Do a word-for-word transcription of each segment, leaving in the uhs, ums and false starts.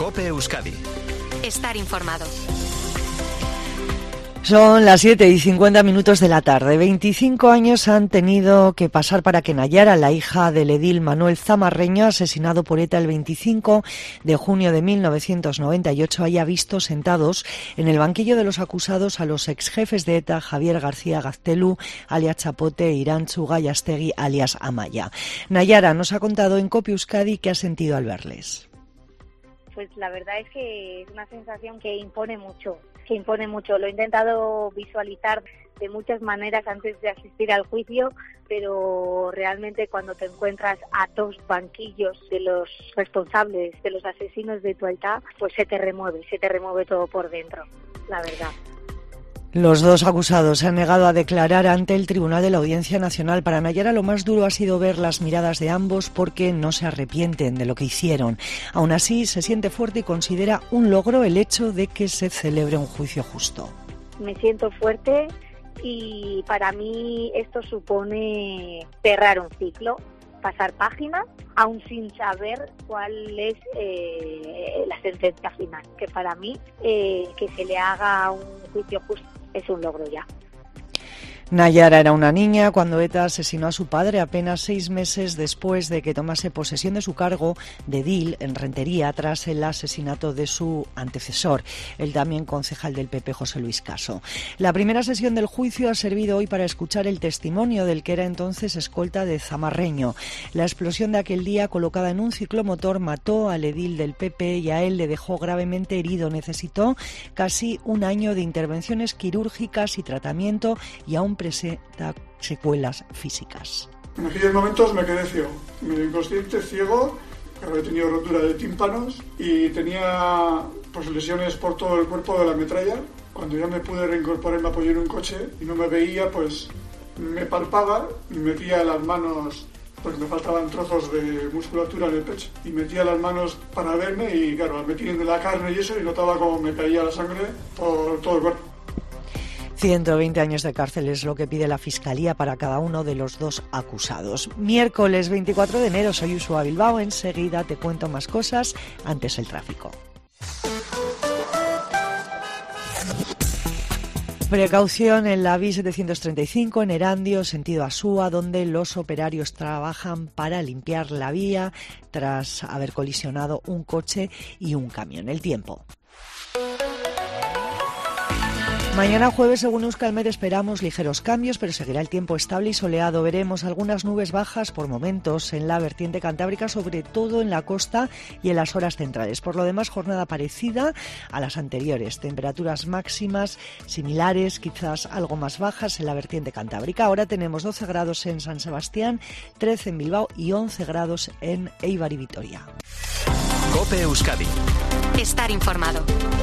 COPE Euskadi. Estar informado. Son las siete y cincuenta minutos de la tarde. veinticinco años han tenido que pasar para que Nayara, la hija del edil Manuel Zamarreño, asesinado por ETA el veinticinco de junio de mil novecientos noventa y ocho, haya visto sentados en el banquillo de los acusados a los exjefes de ETA, Javier García Gaztelu, alias Chapote, e Irantzu Gallastegui, alias Amaya. Nayara nos ha contado en COPE Euskadi qué ha sentido al verles. Pues la verdad es que es una sensación que impone mucho, que impone mucho. Lo he intentado visualizar de muchas maneras antes de asistir al juicio, pero realmente cuando te encuentras a dos banquillos de los responsables, de los asesinos de tu Aitá, pues se te remueve, se te remueve todo por dentro, la verdad. Los dos acusados se han negado a declarar ante el Tribunal de la Audiencia Nacional. Para Nayara lo más duro ha sido ver las miradas de ambos porque no se arrepienten de lo que hicieron. Aún así, se siente fuerte y considera un logro el hecho de que se celebre un juicio justo. Me siento fuerte y para mí esto supone cerrar un ciclo, pasar página, aún sin saber cuál es eh, la sentencia final. Que para mí, eh, que se le haga un juicio justo es un logro ya. Nayara era una niña cuando ETA asesinó a su padre apenas seis meses después de que tomase posesión de su cargo de edil en Rentería tras el asesinato de su antecesor, el también concejal del P P, José Luis Caso. La primera sesión del juicio ha servido hoy para escuchar el testimonio del que era entonces escolta de Zamarreño. La explosión de aquel día, colocada en un ciclomotor, mató al edil del P P y a él le dejó gravemente herido. Necesitó casi un año de intervenciones quirúrgicas y tratamiento y aún presenta secuelas físicas. En aquellos momentos me quedé ciego, medio inconsciente, ciego, había tenido rotura de tímpanos y tenía pues lesiones por todo el cuerpo de la metralla. Cuando ya me pude reincorporar me apoyé en un coche y no me veía, pues me palpaba y metía las manos, pues me faltaban trozos de musculatura en el pecho y metía las manos para verme y claro, me metían de la carne y eso y notaba como me caía la sangre por todo el cuerpo. ciento veinte años de cárcel es lo que pide la Fiscalía para cada uno de los dos acusados. Miércoles veinticuatro de enero, soy Uxue Bilbao. Enseguida te cuento más cosas, antes el tráfico. Precaución en la B I setecientos treinta y cinco en Erandio, sentido Asúa, donde los operarios trabajan para limpiar la vía tras haber colisionado un coche y un camión. El tiempo. Mañana jueves, según Euskalmet, esperamos ligeros cambios, pero seguirá el tiempo estable y soleado. Veremos algunas nubes bajas por momentos en la vertiente cantábrica, sobre todo en la costa y en las horas centrales. Por lo demás, jornada parecida a las anteriores. Temperaturas máximas similares, quizás algo más bajas en la vertiente cantábrica. Ahora tenemos doce grados en San Sebastián, trece en Bilbao y once grados en Eibar y Vitoria. COPE Euskadi. Estar informado.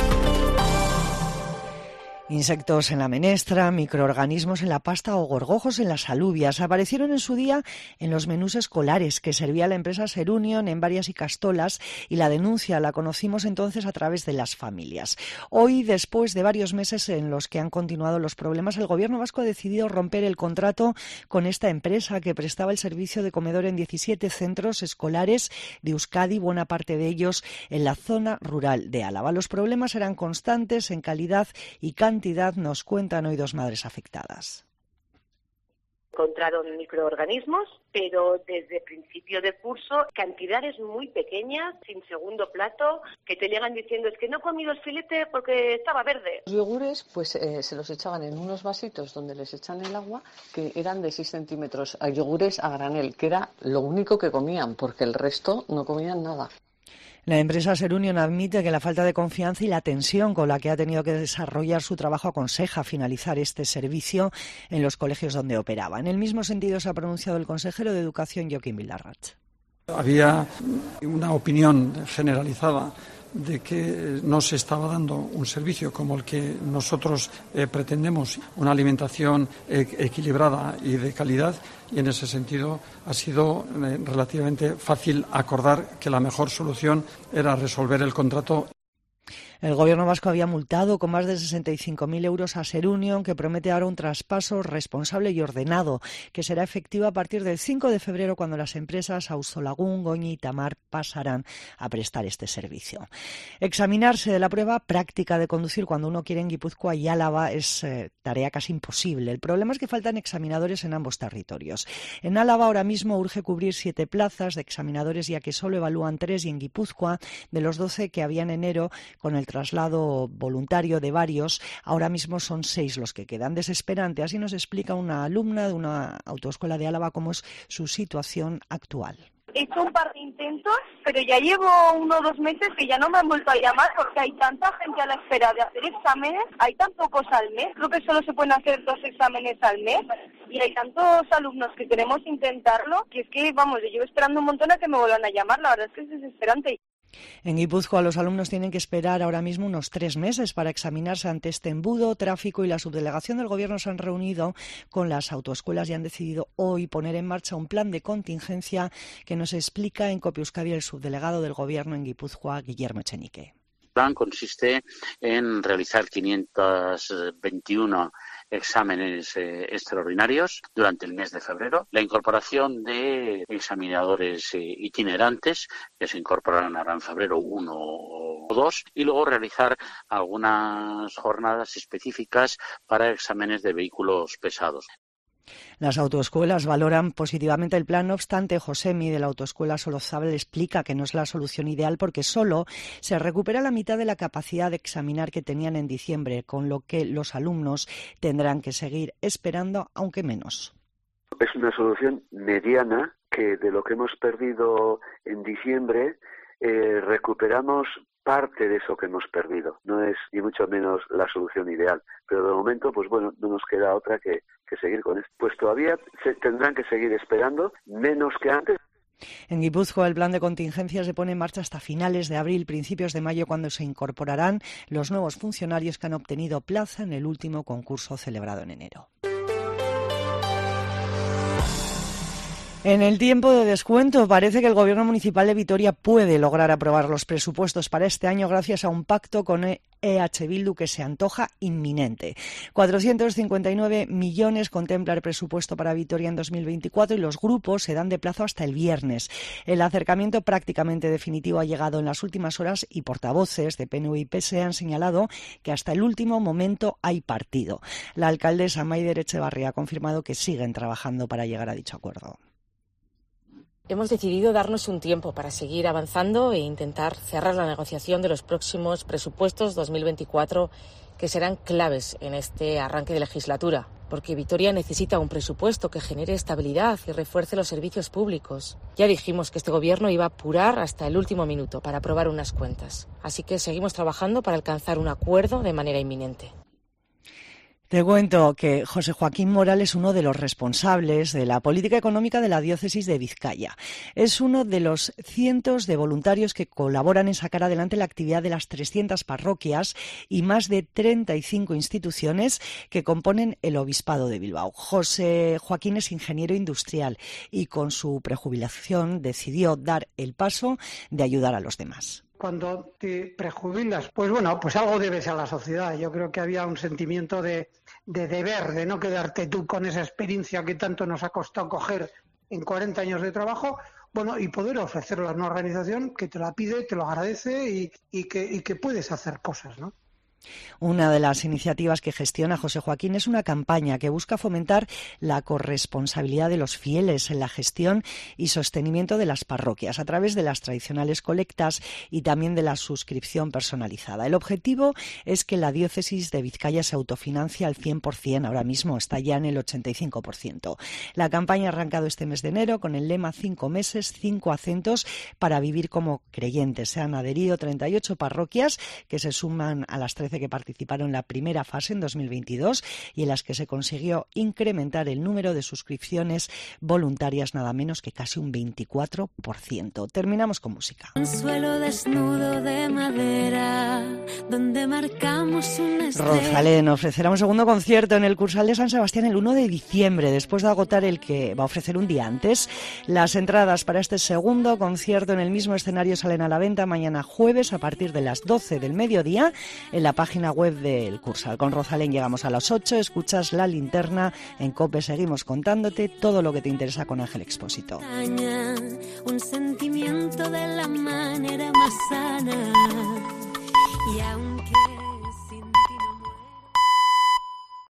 Insectos en la menestra, microorganismos en la pasta o gorgojos en las alubias aparecieron en su día en los menús escolares que servía la empresa Serunion en varias icastolas y la denuncia la conocimos entonces a través de las familias. Hoy, después de varios meses en los que han continuado los problemas, el gobierno vasco ha decidido romper el contrato con esta empresa que prestaba el servicio de comedor en diecisiete centros escolares de Euskadi, buena parte de ellos en la zona rural de Álava. Los problemas eran constantes en calidad y cantidad. Nos cuentan hoy dos madres afectadas. Encontraron microorganismos, pero desde principio de curso, cantidades muy pequeñas, sin segundo plato, que te llegan diciendo es que no he comido el filete porque estaba verde. Los yogures pues eh, se los echaban en unos vasitos donde les echan el agua, que eran de seis centímetros, a yogures a granel, que era lo único que comían, porque el resto no comían nada. La empresa Serunion admite que la falta de confianza y la tensión con la que ha tenido que desarrollar su trabajo aconseja finalizar este servicio en los colegios donde operaba. En el mismo sentido se ha pronunciado el consejero de Educación, Joaquín Bildarratz. Había una opinión generalizada de que no se estaba dando un servicio como el que nosotros eh, pretendemos, una alimentación eh, equilibrada y de calidad, y en ese sentido ha sido eh, relativamente fácil acordar que la mejor solución era resolver el contrato. El gobierno vasco había multado con más de sesenta y cinco mil euros a Serunion, que promete ahora un traspaso responsable y ordenado, que será efectivo a partir del cinco de febrero, cuando las empresas Auzolagun, Goñi y Tamar pasarán a prestar este servicio. Examinarse de la prueba práctica de conducir cuando uno quiere en Guipúzcoa y Álava es eh, tarea casi imposible. El problema es que faltan examinadores en ambos territorios. En Álava ahora mismo urge cubrir siete plazas de examinadores, ya que solo evalúan tres, y en Guipúzcoa, de los doce que había en enero, con el traslado voluntario de varios, ahora mismo son seis los que quedan. Desesperante, así nos explica una alumna de una autoescuela de Álava cómo es su situación actual. He hecho un par de intentos, pero ya llevo uno o dos meses que ya no me han vuelto a llamar porque hay tanta gente a la espera de hacer exámenes, hay tan pocos al mes, creo que solo se pueden hacer dos exámenes al mes y hay tantos alumnos que queremos intentarlo, que es que, vamos, yo llevo esperando un montón a que me vuelvan a llamar, la verdad es que es desesperante. En Guipúzcoa los alumnos tienen que esperar ahora mismo unos tres meses para examinarse ante este embudo. Tráfico y la subdelegación del Gobierno se han reunido con las autoescuelas y han decidido hoy poner en marcha un plan de contingencia que nos explica en Cope Euskadi el subdelegado del Gobierno en Guipúzcoa, Guillermo Echenique. El plan consiste en realizar quinientos veintiuno exámenes eh, extraordinarios durante el mes de febrero, la incorporación de examinadores eh, itinerantes que se incorporarán ahora en febrero uno o dos, y luego realizar algunas jornadas específicas para exámenes de vehículos pesados. Las autoescuelas valoran positivamente el plan. No obstante, Josemi, de la autoescuela Solozábal, explica que no es la solución ideal porque solo se recupera la mitad de la capacidad de examinar que tenían en diciembre, con lo que los alumnos tendrán que seguir esperando, aunque menos. Es una solución mediana que de lo que hemos perdido en diciembre eh, recuperamos parte de eso que hemos perdido. No es ni mucho menos la solución ideal, pero de momento, pues bueno, no nos queda otra que, que seguir con esto. Pues todavía se tendrán que seguir esperando, menos que antes. En Guipúzcoa el plan de contingencia se pone en marcha hasta finales de abril, principios de mayo, cuando se incorporarán los nuevos funcionarios que han obtenido plaza en el último concurso celebrado en enero. En el tiempo de descuento, parece que el Gobierno Municipal de Vitoria puede lograr aprobar los presupuestos para este año gracias a un pacto con E H Bildu que se antoja inminente. cuatrocientos cincuenta y nueve millones contempla el presupuesto para Vitoria en dos mil veinticuatro y los grupos se dan de plazo hasta el viernes. El acercamiento prácticamente definitivo ha llegado en las últimas horas y portavoces de P N V y P S E han señalado que hasta el último momento hay partido. La alcaldesa Maider Etxebarria ha confirmado que siguen trabajando para llegar a dicho acuerdo. Hemos decidido darnos un tiempo para seguir avanzando e intentar cerrar la negociación de los próximos presupuestos dos mil veinticuatro, que serán claves en este arranque de legislatura, porque Vitoria necesita un presupuesto que genere estabilidad y refuerce los servicios públicos. Ya dijimos que este gobierno iba a apurar hasta el último minuto para aprobar unas cuentas, así que seguimos trabajando para alcanzar un acuerdo de manera inminente. Te cuento que José Joaquín Moral es uno de los responsables de la política económica de la diócesis de Vizcaya. Es uno de los cientos de voluntarios que colaboran en sacar adelante la actividad de las trescientas parroquias y más de treinta y cinco instituciones que componen el Obispado de Bilbao. José Joaquín es ingeniero industrial y con su prejubilación decidió dar el paso de ayudar a los demás. Cuando te prejubilas, pues bueno, pues algo debes a la sociedad. Yo creo que había un sentimiento de, de deber, de no quedarte tú con esa experiencia que tanto nos ha costado coger en cuarenta años de trabajo, bueno, y poder ofrecerla a una organización que te la pide, te lo agradece y, y, que, y que puedes hacer cosas, ¿no? Una de las iniciativas que gestiona José Joaquín es una campaña que busca fomentar la corresponsabilidad de los fieles en la gestión y sostenimiento de las parroquias a través de las tradicionales colectas y también de la suscripción personalizada. El objetivo es que la diócesis de Vizcaya se autofinancie al cien por ciento, ahora mismo está ya en el ochenta y cinco por ciento. La campaña ha arrancado este mes de enero con el lema cinco meses, cinco acentos para vivir como creyentes. Se han adherido treinta y ocho parroquias que se suman a las trece trece que participaron en la primera fase en dos mil veintidós y en las que se consiguió incrementar el número de suscripciones voluntarias nada menos que casi un veinticuatro por ciento. Terminamos con música. Un suelo desnudo de madera donde marcamos una estrella. Rosalén ofrecerá un segundo concierto en el Cursal de San Sebastián el uno de diciembre, después de agotar el que va a ofrecer un día antes. Las entradas para este segundo concierto en el mismo escenario salen a la venta mañana jueves a partir de las doce del mediodía en la página web del Cursal. Con Rosalén llegamos a las ocho, escuchas La Linterna, en COPE seguimos contándote todo lo que te interesa con Ángel Expósito. Un sentimiento de la manera más sana.